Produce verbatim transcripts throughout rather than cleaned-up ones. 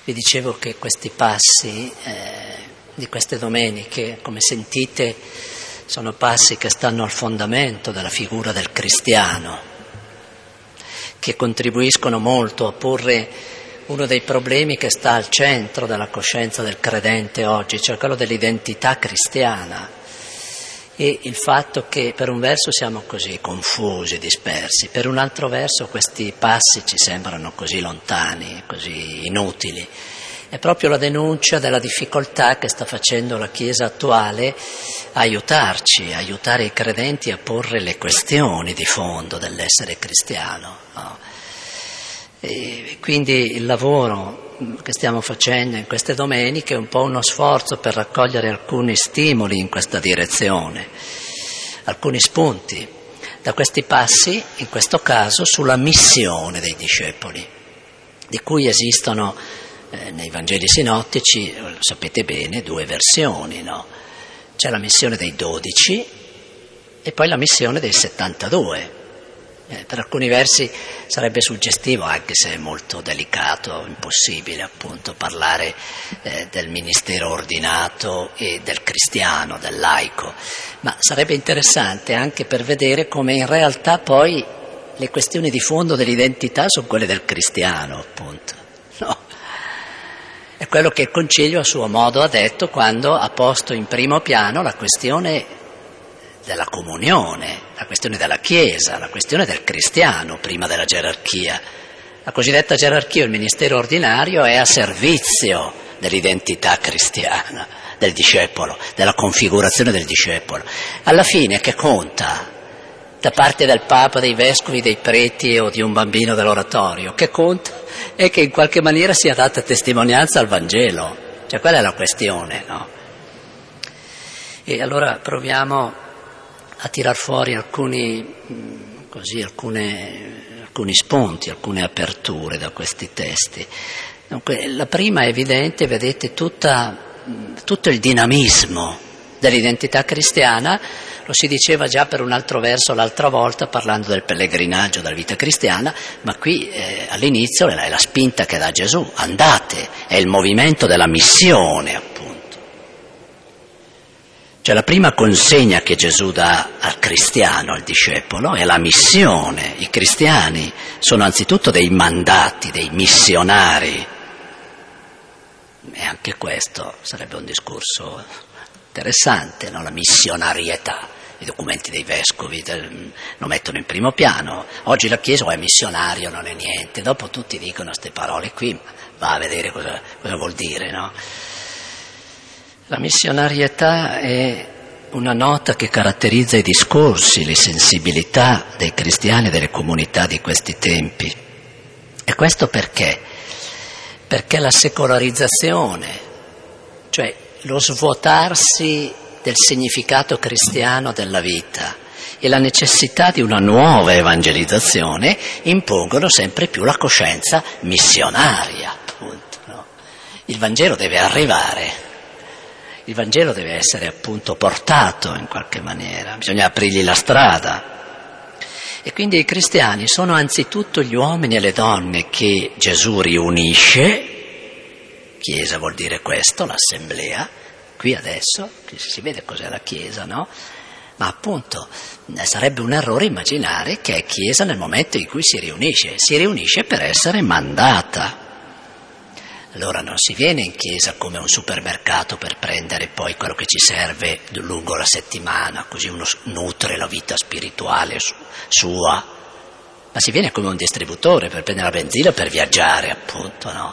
Vi dicevo che questi passi eh, di queste domeniche, come sentite, sono passi che stanno al fondamento della figura del cristiano, che contribuiscono molto a porre uno dei problemi che sta al centro della coscienza del credente oggi, cioè quello dell'identità cristiana e il fatto che per un verso siamo così confusi, dispersi, per un altro verso questi passi ci sembrano così lontani, così inutili. È proprio la denuncia della difficoltà che sta facendo la Chiesa attuale a aiutarci, a aiutare i credenti a porre le questioni di fondo dell'essere cristiano, no? E quindi il lavoro che stiamo facendo in queste domeniche è un po' uno sforzo per raccogliere alcuni stimoli in questa direzione, alcuni spunti da questi passi, in questo caso sulla missione dei discepoli, di cui esistono eh, nei Vangeli sinottici, lo sapete bene, due versioni, no? C'è la missione dei dodici e poi la missione dei settantadue. Eh, per alcuni versi sarebbe suggestivo, anche se è molto delicato, impossibile appunto parlare eh, del ministero ordinato e del cristiano, del laico, ma sarebbe interessante anche per vedere come in realtà poi le questioni di fondo dell'identità sono quelle del cristiano, appunto, no? È quello che il Concilio a suo modo ha detto quando ha posto in primo piano la questione della comunione, la questione della Chiesa, la questione del cristiano prima della gerarchia. La cosiddetta gerarchia, il ministero ordinario, è a servizio dell'identità cristiana, del discepolo, della configurazione del discepolo. Alla fine che conta da parte del Papa, dei vescovi, dei preti o di un bambino dell'oratorio? Che conta è che in qualche maniera sia data testimonianza al Vangelo, cioè quella è la questione, no? E allora proviamo a tirar fuori alcuni, così, alcune, alcuni spunti, alcune aperture da questi testi. Dunque, la prima è evidente, vedete, tutta, tutto il dinamismo dell'identità cristiana, lo si diceva già per un altro verso l'altra volta parlando del pellegrinaggio della vita cristiana, ma qui eh, all'inizio è la spinta che dà Gesù, andate, è il movimento della missione, appunto. Cioè la prima consegna che Gesù dà al cristiano, al discepolo, è la missione. I cristiani sono anzitutto dei mandati, dei missionari. E anche questo sarebbe un discorso interessante, no? La missionarietà. I documenti dei vescovi del, lo mettono in primo piano. Oggi la Chiesa o è missionario, non è niente. Dopo tutti dicono queste parole qui, va a vedere cosa, cosa vuol dire, no? La missionarietà è una nota che caratterizza i discorsi, le sensibilità dei cristiani e delle comunità di questi tempi. E questo perché? Perché la secolarizzazione, cioè lo svuotarsi del significato cristiano della vita e la necessità di una nuova evangelizzazione impongono sempre più la coscienza missionaria, appunto, no? Il Vangelo deve arrivare. Il Vangelo deve essere appunto portato in qualche maniera, bisogna aprirgli la strada. E quindi i cristiani sono anzitutto gli uomini e le donne che Gesù riunisce, Chiesa vuol dire questo, l'assemblea, qui adesso, si vede cos'è la Chiesa, no? Ma appunto sarebbe un errore immaginare che è Chiesa nel momento in cui si riunisce, si riunisce per essere mandata. Allora non si viene in chiesa come un supermercato per prendere poi quello che ci serve lungo la settimana, così uno nutre la vita spirituale su, sua, ma si viene come un distributore per prendere la benzina per viaggiare, appunto, no?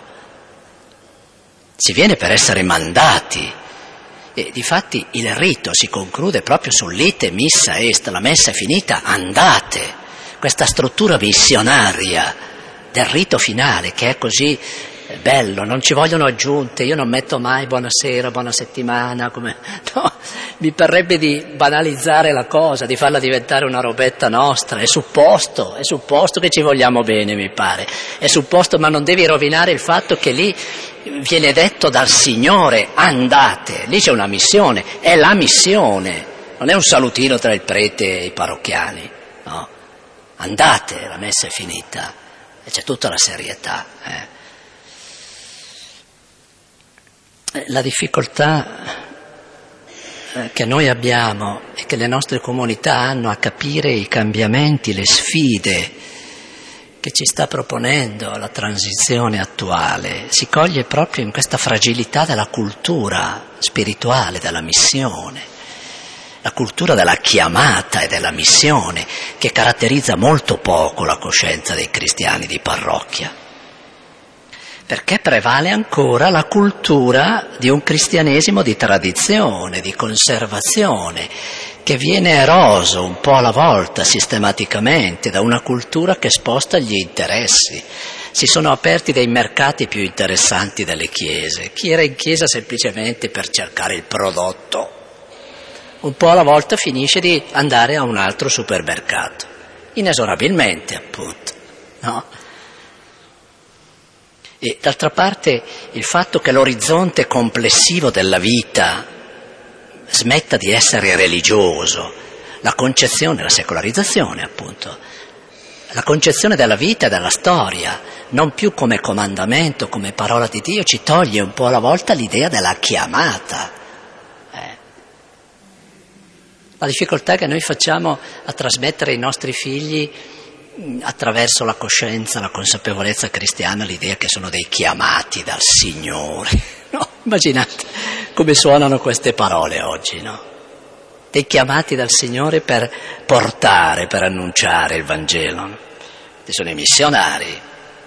Si viene per essere mandati e difatti il rito si conclude proprio sull'ite missa est, la messa è finita, andate, questa struttura missionaria del rito finale che è così bello, non ci vogliono aggiunte, io non metto mai buonasera, buona settimana, come, no, mi parrebbe di banalizzare la cosa, di farla diventare una robetta nostra, è supposto, è supposto che ci vogliamo bene, mi pare, è supposto, ma non devi rovinare il fatto che lì viene detto dal Signore, andate, lì c'è una missione, è la missione, non è un salutino tra il prete e i parrocchiani, no, andate, la messa è finita, e c'è tutta la serietà, eh. La difficoltà che noi abbiamo e che le nostre comunità hanno a capire i cambiamenti, le sfide che ci sta proponendo la transizione attuale si coglie proprio in questa fragilità della cultura spirituale, della missione, la cultura della chiamata e della missione che caratterizza molto poco la coscienza dei cristiani di parrocchia. Perché prevale ancora la cultura di un cristianesimo di tradizione, di conservazione, che viene eroso un po' alla volta sistematicamente da una cultura che sposta gli interessi. Si sono aperti dei mercati più interessanti delle chiese. Chi era in chiesa semplicemente per cercare il prodotto, un po' alla volta finisce di andare a un altro supermercato, inesorabilmente appunto, no? E d'altra parte il fatto che l'orizzonte complessivo della vita smetta di essere religioso, la concezione, la secolarizzazione appunto, la concezione della vita e della storia, non più come comandamento, come parola di Dio, ci toglie un po' alla volta l'idea della chiamata. Eh. La difficoltà che noi facciamo a trasmettere ai nostri figli attraverso la coscienza, la consapevolezza cristiana, l'idea che sono dei chiamati dal Signore. No? Immaginate come suonano queste parole oggi, no? Dei chiamati dal Signore per portare, per annunciare il Vangelo. Ci sono i missionari.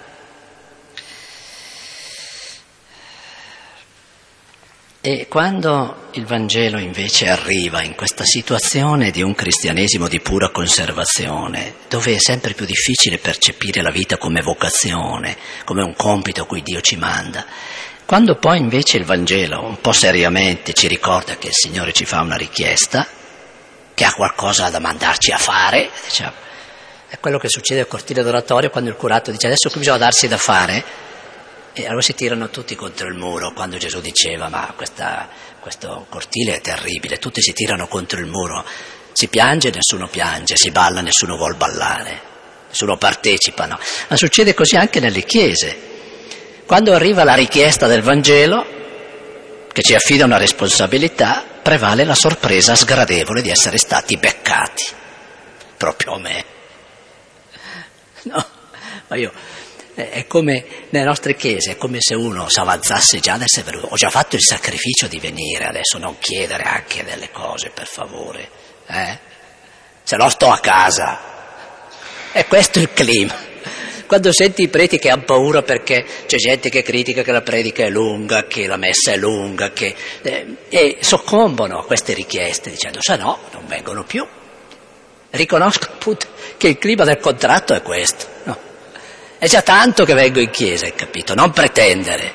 E quando il Vangelo invece arriva in questa situazione di un cristianesimo di pura conservazione, dove è sempre più difficile percepire la vita come vocazione, come un compito a cui Dio ci manda, quando poi invece il Vangelo un po' seriamente ci ricorda che il Signore ci fa una richiesta, che ha qualcosa da mandarci a fare, diciamo, è quello che succede al cortile d'oratorio quando il curato dice adesso qui bisogna darsi da fare. E allora si tirano tutti contro il muro quando Gesù diceva ma questa, questo cortile è terribile, tutti si tirano contro il muro, si piange, nessuno piange, si balla, nessuno vuol ballare, nessuno partecipa, no? Ma succede così anche nelle chiese. Quando arriva la richiesta del Vangelo, che ci affida una responsabilità, prevale la sorpresa sgradevole di essere stati beccati, proprio a me. No, ma io... È come nelle nostre chiese, è come se uno si avanzasse già adesso è venuto, ho già fatto il sacrificio di venire, adesso non chiedere anche delle cose per favore, eh? Se no sto a casa. E questo è il clima. Quando senti i preti che hanno paura perché c'è gente che critica che la predica è lunga, che la messa è lunga, che eh, e soccombono a queste richieste dicendo se no non vengono più. Riconosco appunto che il clima del contratto è questo, no? È già tanto che vengo in chiesa, hai capito? Non pretendere.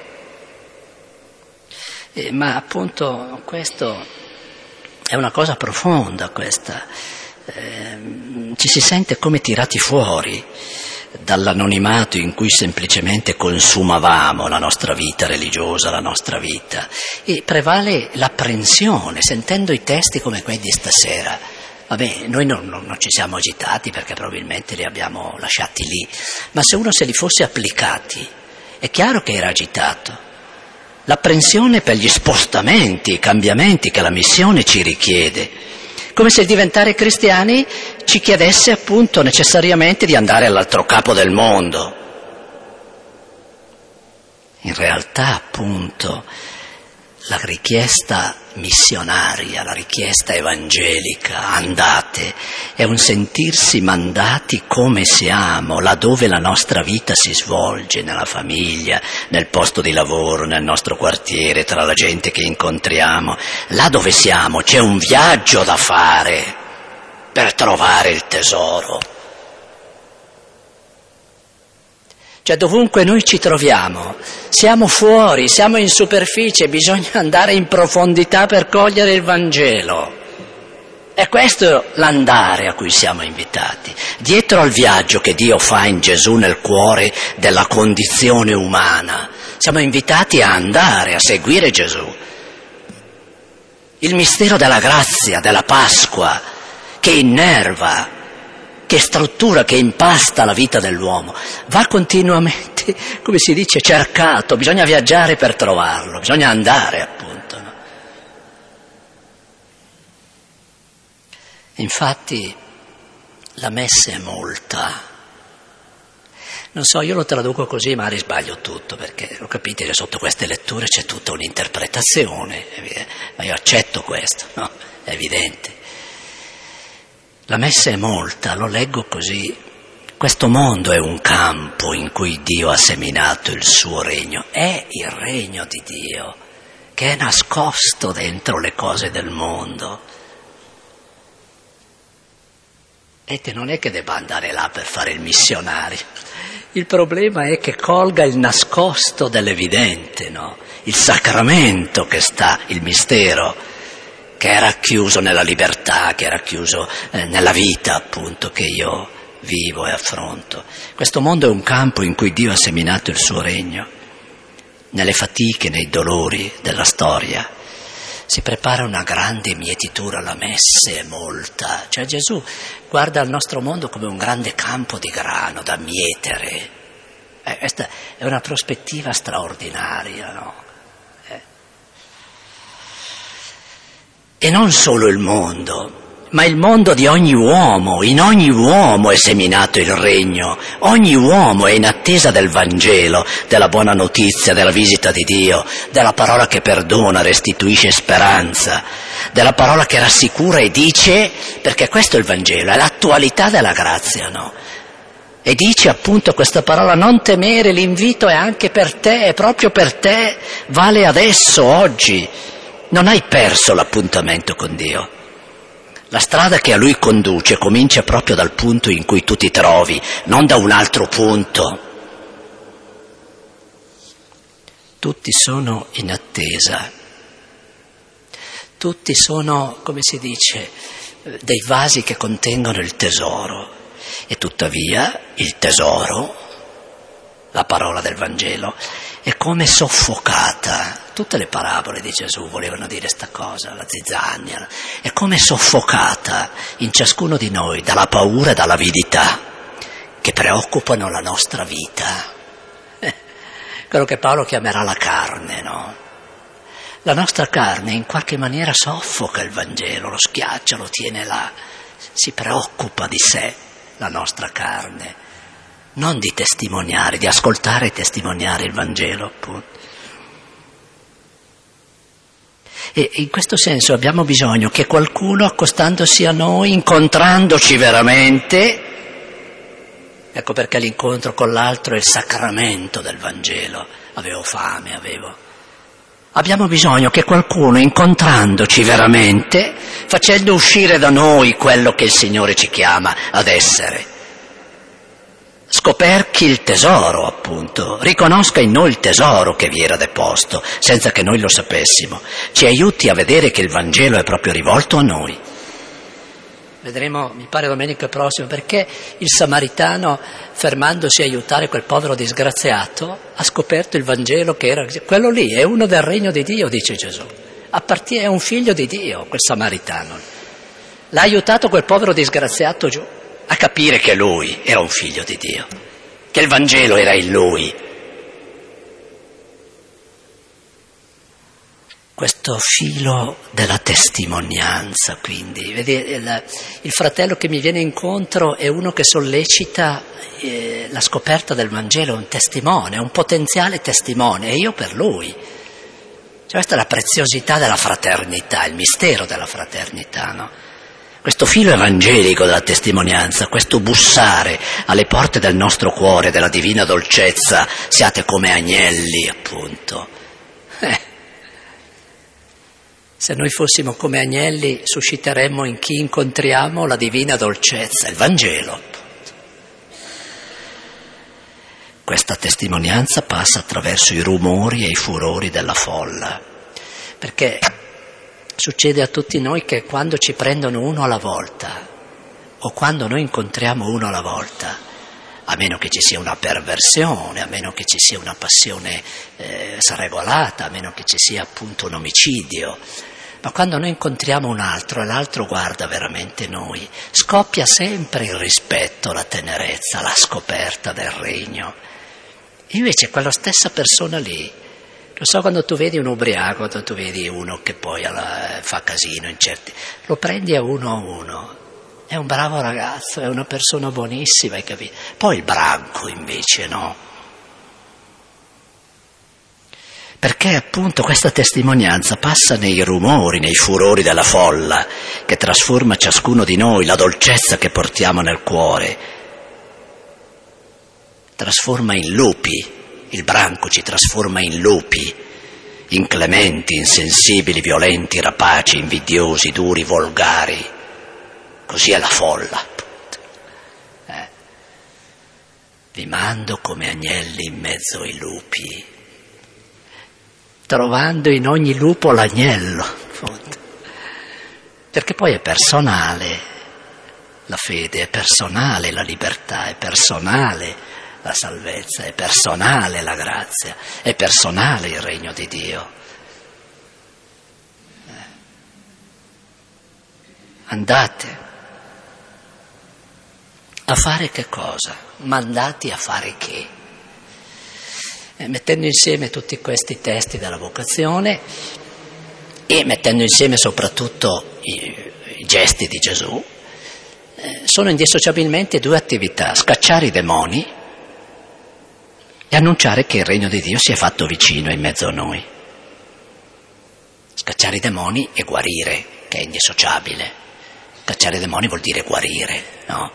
Eh, ma appunto questo è una cosa profonda questa. Eh, ci si sente come tirati fuori dall'anonimato in cui semplicemente consumavamo la nostra vita religiosa, la nostra vita. E prevale l'apprensione, sentendo i testi come quelli di stasera. Vabbè, noi non, non, non ci siamo agitati perché probabilmente li abbiamo lasciati lì, ma se uno se li fosse applicati, è chiaro che era agitato. L'apprensione per gli spostamenti, i cambiamenti che la missione ci richiede, come se il diventare cristiani ci chiedesse appunto necessariamente di andare all'altro capo del mondo. In realtà appunto la richiesta missionaria, la richiesta evangelica, andate, è un sentirsi mandati come siamo, laddove la nostra vita si svolge, nella famiglia, nel posto di lavoro, nel nostro quartiere, tra la gente che incontriamo. Là dove siamo c'è un viaggio da fare per trovare il tesoro. Cioè dovunque noi ci troviamo, siamo fuori, siamo in superficie, bisogna andare in profondità per cogliere il Vangelo. È questo l'andare a cui siamo invitati. Dietro al viaggio che Dio fa in Gesù nel cuore della condizione umana, siamo invitati a andare, a seguire Gesù. Il mistero della grazia, della Pasqua, che innerva, che struttura, che impasta la vita dell'uomo, va continuamente come si dice, cercato, bisogna viaggiare per trovarlo, bisogna andare appunto. No? Infatti la messa è molta. Non so, io lo traduco così, ma risbaglio tutto, perché lo capite che sotto queste letture c'è tutta un'interpretazione, ma io accetto questo, no? È evidente. La messa è molta, lo leggo così. Questo mondo è un campo in cui Dio ha seminato il suo regno. È il regno di Dio, che è nascosto dentro le cose del mondo. E che non è che debba andare là per fare il missionario. Il problema è che colga il nascosto dell'evidente, no? Il sacramento che sta, il mistero, che è racchiuso nella libertà, che è racchiuso eh, nella vita, appunto, che io vivo e affronto. Questo mondo è un campo in cui Dio ha seminato il suo regno, nelle fatiche, nei dolori della storia. Si prepara una grande mietitura, la messe è molta. Cioè Gesù guarda il nostro mondo come un grande campo di grano da mietere. Eh, questa è una prospettiva straordinaria, no? Eh. E non solo il mondo, ma il mondo di ogni uomo. In ogni uomo è seminato il regno. Ogni uomo è in attesa del Vangelo, della buona notizia, della visita di Dio, della parola che perdona, restituisce speranza, della parola che rassicura e dice, perché questo è il Vangelo, è l'attualità della grazia, no? E dice appunto questa parola: non temere, l'invito è anche per te, è proprio per te, vale adesso, oggi. Non hai perso l'appuntamento con Dio. La strada che a Lui conduce comincia proprio dal punto in cui tu ti trovi, non da un altro punto. Tutti sono in attesa, tutti sono, come si dice, dei vasi che contengono il tesoro, e tuttavia il tesoro, la parola del Vangelo, è come soffocata. Tutte le parabole di Gesù volevano dire sta cosa, la zizzania, è come soffocata in ciascuno di noi dalla paura e dall'avidità che preoccupano la nostra vita. Eh, quello che Paolo chiamerà la carne, no? La nostra carne in qualche maniera soffoca il Vangelo, lo schiaccia, lo tiene là, si preoccupa di sé, la nostra carne, non di testimoniare, di ascoltare e testimoniare il Vangelo, appunto. E in questo senso abbiamo bisogno che qualcuno, accostandosi a noi, incontrandoci veramente, ecco perché l'incontro con l'altro è il sacramento del Vangelo. Avevo fame, avevo. Abbiamo bisogno che qualcuno, incontrandoci veramente, facendo uscire da noi quello che il Signore ci chiama ad essere, scoperchi il tesoro, appunto, riconosca in noi il tesoro che vi era deposto, senza che noi lo sapessimo, ci aiuti a vedere che il Vangelo è proprio rivolto a noi. Vedremo, mi pare domenica prossima, perché il samaritano, fermandosi a aiutare quel povero disgraziato, ha scoperto il Vangelo che era quello lì, è uno del regno di Dio, dice Gesù. Appartiene, è un figlio di Dio, quel samaritano. L'ha aiutato quel povero disgraziato giù a capire che lui era un figlio di Dio, che il Vangelo era in lui. Questo filo della testimonianza, quindi, vedi, il, il fratello che mi viene incontro è uno che sollecita eh, la scoperta del Vangelo, è un testimone, un potenziale testimone, e io per lui. Cioè, questa è la preziosità della fraternità, il mistero della fraternità, no? Questo filo evangelico della testimonianza, questo bussare alle porte del nostro cuore, della divina dolcezza, siate come agnelli, appunto. Eh. Se noi fossimo come agnelli, susciteremmo in chi incontriamo la divina dolcezza, il Vangelo, appunto. Questa testimonianza passa attraverso i rumori e i furori della folla, perché succede a tutti noi che quando ci prendono uno alla volta, o quando noi incontriamo uno alla volta, a meno che ci sia una perversione, a meno che ci sia una passione eh, sregolata, a meno che ci sia appunto un omicidio, ma quando noi incontriamo un altro e l'altro guarda veramente noi, scoppia sempre il rispetto, la tenerezza, la scoperta del regno. Invece quella stessa persona lì, lo so, quando tu vedi un ubriaco, quando tu vedi uno che poi alla, fa casino in certi, lo prendi a uno a uno, è un bravo ragazzo, è una persona buonissima, hai capito? Poi il branco invece no. Perché appunto questa testimonianza passa nei rumori, nei furori della folla, che trasforma ciascuno di noi, la dolcezza che portiamo nel cuore, trasforma in lupi, il branco ci trasforma in lupi, inclementi, insensibili, violenti, rapaci, invidiosi, duri, volgari. Così è la folla, appunto. Eh. Vi mando come agnelli in mezzo ai lupi, trovando in ogni lupo l'agnello, appunto. Perché poi è personale la fede, è personale la libertà, è personale la salvezza, è personale la grazia, è personale il regno di Dio. Eh. Andate a fare che cosa? Mandati a fare che? Eh, mettendo insieme tutti questi testi della vocazione e mettendo insieme soprattutto i, i gesti di Gesù, eh, sono indissociabilmente due attività: scacciare i demoni e annunciare che il regno di Dio si è fatto vicino in mezzo a noi. Scacciare i demoni e guarire, che è indissociabile. Scacciare i demoni vuol dire guarire, no?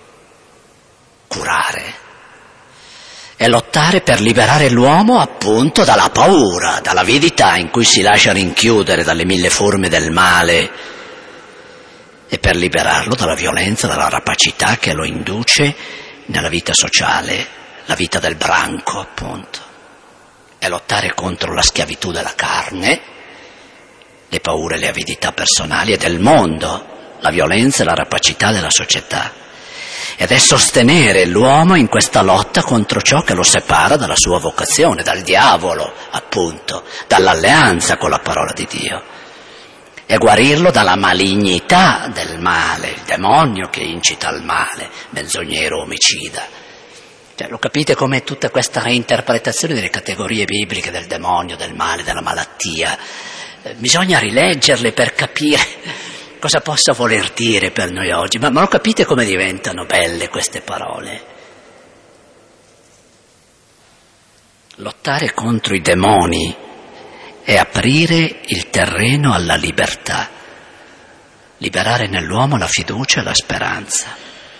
Curare. E lottare per liberare l'uomo appunto dalla paura, dall'avidità in cui si lascia rinchiudere dalle mille forme del male, e per liberarlo dalla violenza, dalla rapacità che lo induce nella vita sociale, la vita del branco, appunto. È lottare contro la schiavitù della carne, le paure e le avidità personali e del mondo, la violenza e la rapacità della società. Ed è sostenere l'uomo in questa lotta contro ciò che lo separa dalla sua vocazione, dal diavolo, appunto, dall'alleanza con la parola di Dio. E guarirlo dalla malignità del male, il demonio che incita al male, menzognero, omicida. Cioè, lo capite com'è tutta questa reinterpretazione delle categorie bibliche del demonio, del male, della malattia? Eh, bisogna rileggerle per capire cosa possa voler dire per noi oggi. Ma, ma lo capite come diventano belle queste parole? Lottare contro i demoni è aprire il terreno alla libertà, liberare nell'uomo la fiducia e la speranza.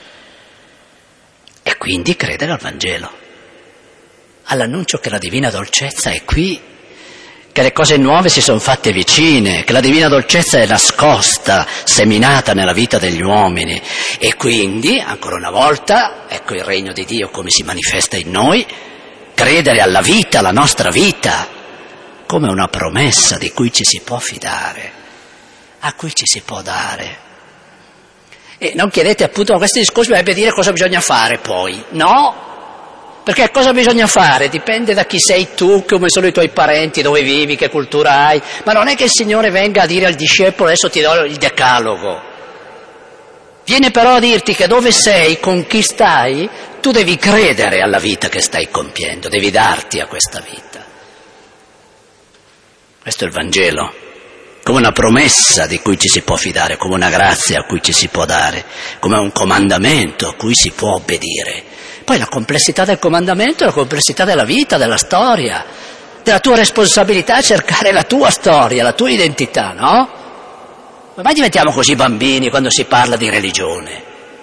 E quindi credere al Vangelo, all'annuncio che la divina dolcezza è qui, che le cose nuove si sono fatte vicine, che la divina dolcezza è nascosta, seminata nella vita degli uomini. E quindi, ancora una volta, ecco il regno di Dio come si manifesta in noi, credere alla vita, alla nostra vita, come una promessa di cui ci si può fidare, a cui ci si può dare. E non chiedete appunto a questi discorsi per dire cosa bisogna fare poi, no? Perché cosa bisogna fare dipende da chi sei tu, come sono i tuoi parenti, dove vivi, che cultura hai, ma non è che il Signore venga a dire al discepolo adesso ti do il decalogo. Viene però a dirti che dove sei, con chi stai, tu devi credere alla vita che stai compiendo, devi darti a questa vita. Questo è il Vangelo. Come una promessa di cui ci si può fidare, come una grazia a cui ci si può dare, come un comandamento a cui si può obbedire. Poi la complessità del comandamento è la complessità della vita, della storia, della tua responsabilità a cercare la tua storia, la tua identità, no? Ma mai diventiamo così bambini quando si parla di religione?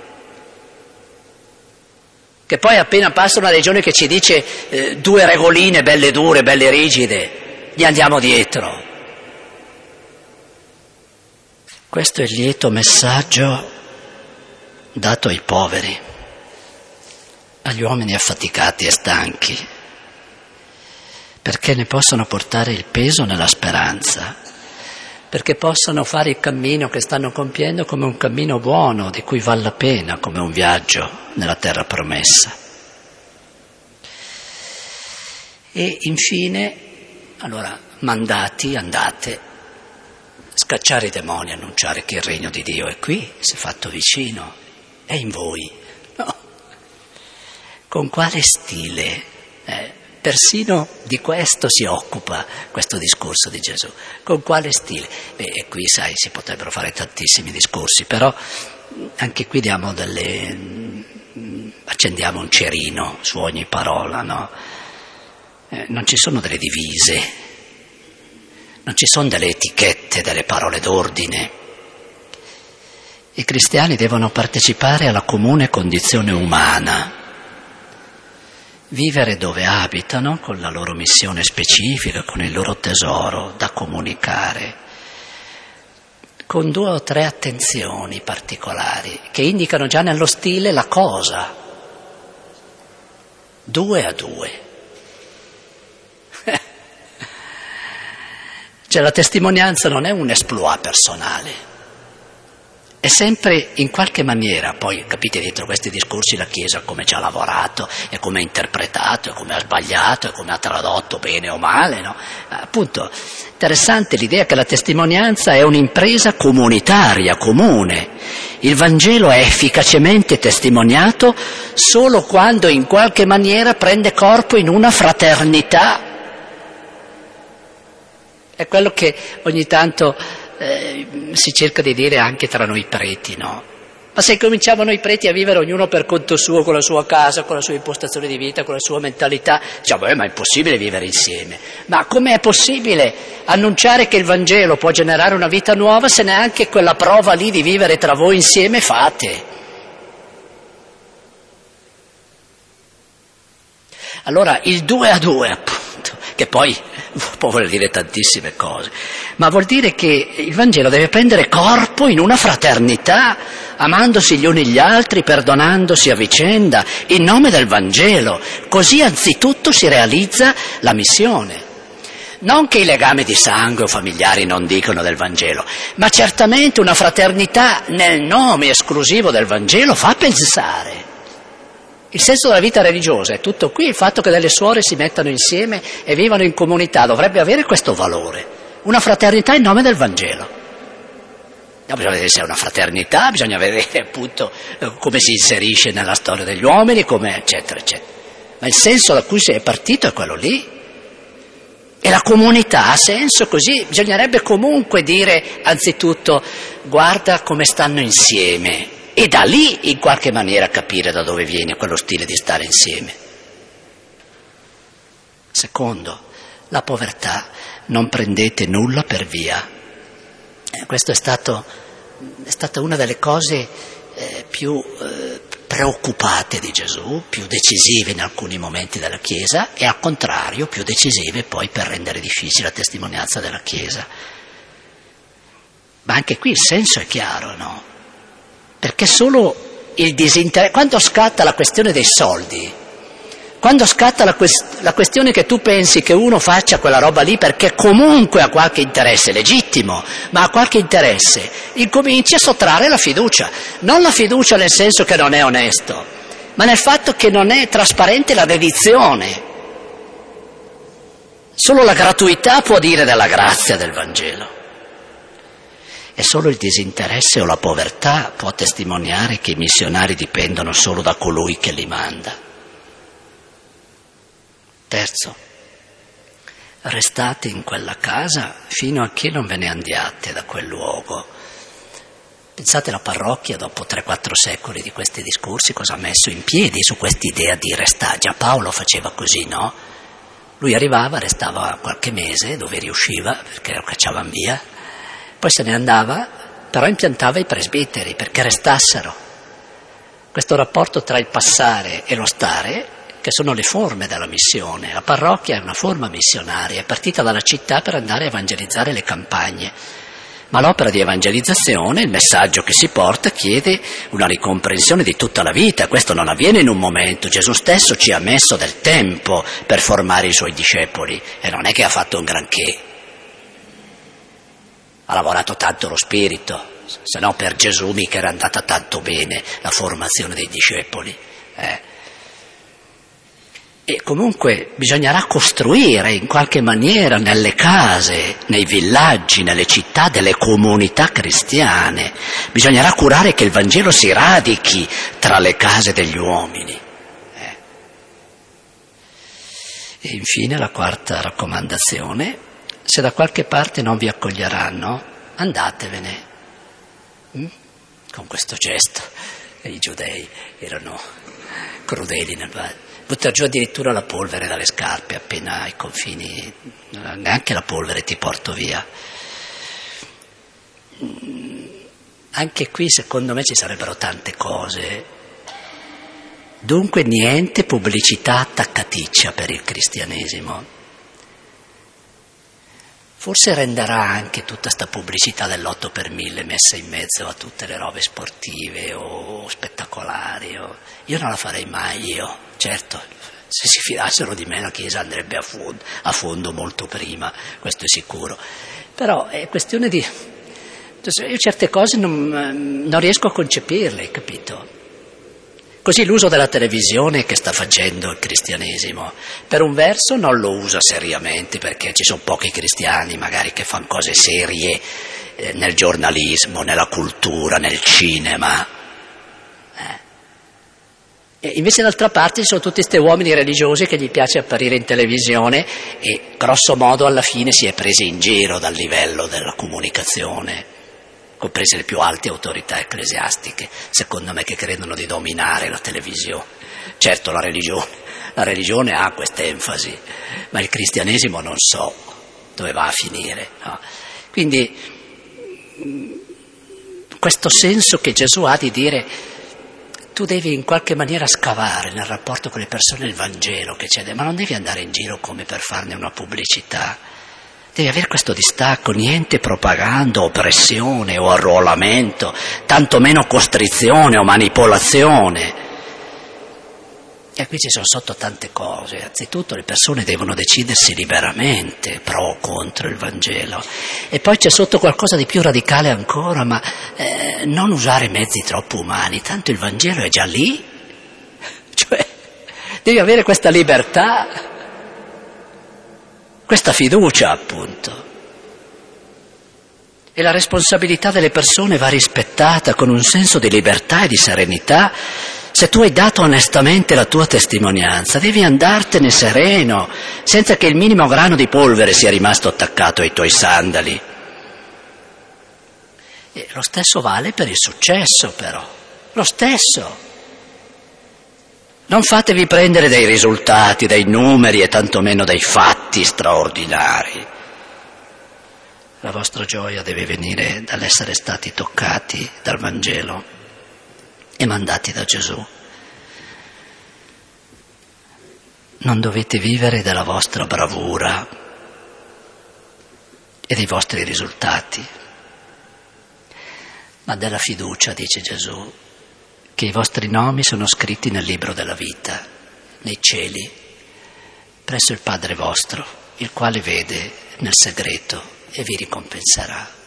Che poi appena passa una religione che ci dice eh, due regoline belle dure, belle rigide, gli andiamo dietro. Questo è il lieto messaggio dato ai poveri, agli uomini affaticati e stanchi, perché ne possono portare il peso nella speranza, perché possano fare il cammino che stanno compiendo come un cammino buono, di cui vale la pena, come un viaggio nella terra promessa. E infine, allora, mandati, andate, scacciare i demoni, annunciare che il regno di Dio è qui, si è fatto vicino, è in voi. No. Con quale stile? Eh, persino di questo si occupa questo discorso di Gesù. Con quale stile? Beh, e qui, sai, si potrebbero fare tantissimi discorsi, però anche qui diamo delle... accendiamo un cerino su ogni parola, no? Eh, non ci sono delle divise, non ci sono delle etichette, delle parole d'ordine. I cristiani devono partecipare alla comune condizione umana, vivere dove abitano con la loro missione specifica, con il loro tesoro da comunicare, con due o tre attenzioni particolari che indicano già nello stile la cosa, due a due. Cioè la testimonianza non è un exploit personale, è sempre in qualche maniera, poi capite dietro questi discorsi la Chiesa come ci ha lavorato e come ha interpretato e come ha sbagliato e come ha tradotto bene o male, no? Appunto, interessante l'idea che la testimonianza è un'impresa comunitaria, comune. Il Vangelo è efficacemente testimoniato solo quando in qualche maniera prende corpo in una fraternità. È quello che ogni tanto eh, si cerca di dire anche tra noi preti, no? Ma se cominciamo noi preti a vivere ognuno per conto suo, con la sua casa, con la sua impostazione di vita, con la sua mentalità, diciamo, eh, ma è impossibile vivere insieme. Ma com'è possibile annunciare che il Vangelo può generare una vita nuova se neanche quella prova lì di vivere tra voi insieme fate? Allora il due a due, appunto, che poi può voler dire tantissime cose, ma vuol dire che il Vangelo deve prendere corpo in una fraternità, amandosi gli uni gli altri, perdonandosi a vicenda, in nome del Vangelo. Così anzitutto si realizza la missione. Non che i legami di sangue o familiari non dicono del Vangelo, ma certamente una fraternità nel nome esclusivo del Vangelo fa pensare. Il senso della vita religiosa è tutto qui, il fatto che delle suore si mettano insieme e vivano in comunità dovrebbe avere questo valore, una fraternità in nome del Vangelo. No, bisogna vedere se è una fraternità, bisogna vedere appunto come si inserisce nella storia degli uomini, come eccetera, eccetera. Ma il senso da cui si è partito è quello lì. E la comunità ha senso così, bisognerebbe comunque dire anzitutto guarda come stanno insieme. E da lì in qualche maniera capire da dove viene quello stile di stare insieme. Secondo, la povertà, non prendete nulla per via. Eh, questo è stato è stata una delle cose eh, più eh, preoccupate di Gesù, più decisive in alcuni momenti della Chiesa e al contrario più decisive poi per rendere difficile la testimonianza della Chiesa. Ma anche qui il senso è chiaro, no? Perché solo il disinteresse, quando scatta la questione dei soldi, quando scatta la, quest- la questione che tu pensi che uno faccia quella roba lì perché comunque ha qualche interesse, legittimo, ma ha qualche interesse, incominci a sottrarre la fiducia, non la fiducia nel senso che non è onesto, ma nel fatto che non è trasparente la dedizione. Solo la gratuità può dire della grazia del Vangelo. E solo il disinteresse o la povertà può testimoniare che i missionari dipendono solo da colui che li manda. Terzo, restate in quella casa fino a che non ve ne andiate da quel luogo. Pensate alla parrocchia dopo tre quattro secoli di questi discorsi cosa ha messo in piedi su quest'idea di restare. Già Paolo faceva così, no? Lui arrivava, restava qualche mese dove riusciva perché lo cacciavano via. Poi se ne andava, però impiantava i presbiteri perché restassero. Questo rapporto tra il passare e lo stare, che sono le forme della missione. La parrocchia è una forma missionaria, è partita dalla città per andare a evangelizzare le campagne. Ma l'opera di evangelizzazione, il messaggio che si porta, chiede una ricomprensione di tutta la vita. Questo non avviene in un momento. Gesù stesso ci ha messo del tempo per formare i suoi discepoli e non è che ha fatto un granché. Ha lavorato tanto lo spirito, se no per Gesù mica era andata tanto bene la formazione dei discepoli. Eh. E comunque bisognerà costruire in qualche maniera nelle case, nei villaggi, nelle città delle comunità cristiane. Bisognerà curare che il Vangelo si radichi tra le case degli uomini. Eh. E infine la quarta raccomandazione: se da qualche parte non vi accoglieranno, andatevene. Mm? Con questo gesto i giudei erano crudeli nel buttare giù addirittura la polvere dalle scarpe appena ai confini, neanche la polvere ti porto via. Anche qui secondo me ci sarebbero tante cose. Dunque niente pubblicità attaccaticcia per il cristianesimo. Forse renderà anche tutta sta pubblicità dell'otto per mille messa in mezzo a tutte le robe sportive o spettacolari. O... Io non la farei mai io, certo, se si fidassero di me la Chiesa andrebbe a fondo, a fondo molto prima, questo è sicuro. Però è questione di... Io certe cose non, non riesco a concepirle, capito? Così l'uso della televisione che sta facendo il cristianesimo, per un verso non lo usa seriamente perché ci sono pochi cristiani magari che fanno cose serie eh, nel giornalismo, nella cultura, nel cinema. Eh. E invece d'altra parte ci sono tutti questi uomini religiosi che gli piace apparire in televisione e grosso modo alla fine si è presi in giro dal livello della comunicazione, comprese le più alte autorità ecclesiastiche, secondo me, che credono di dominare la televisione. Certo, la religione, la religione ha quest'enfasi, ma il cristianesimo non so dove va a finire. No? Quindi questo senso che Gesù ha di dire tu devi in qualche maniera scavare nel rapporto con le persone il Vangelo che c'è, ma non devi andare in giro come per farne una pubblicità. Devi avere questo distacco, niente propaganda, oppressione o arruolamento, tantomeno costrizione o manipolazione. E qui ci sono sotto tante cose. Anzitutto le persone devono decidersi liberamente pro o contro il Vangelo. E poi c'è sotto qualcosa di più radicale ancora, ma eh, non usare mezzi troppo umani, tanto il Vangelo è già lì. Cioè, devi avere questa libertà, questa fiducia, appunto. E la responsabilità delle persone va rispettata con un senso di libertà e di serenità. Se tu hai dato onestamente la tua testimonianza, devi andartene sereno, senza che il minimo grano di polvere sia rimasto attaccato ai tuoi sandali. E lo stesso vale per il successo, però. Lo stesso. Non fatevi prendere dai risultati, dai numeri e tantomeno dai fatti straordinari. La vostra gioia deve venire dall'essere stati toccati dal Vangelo e mandati da Gesù. Non dovete vivere della vostra bravura e dei vostri risultati, ma della fiducia, dice Gesù, che i vostri nomi sono scritti nel libro della vita, nei cieli, presso il Padre vostro, il quale vede nel segreto e vi ricompenserà.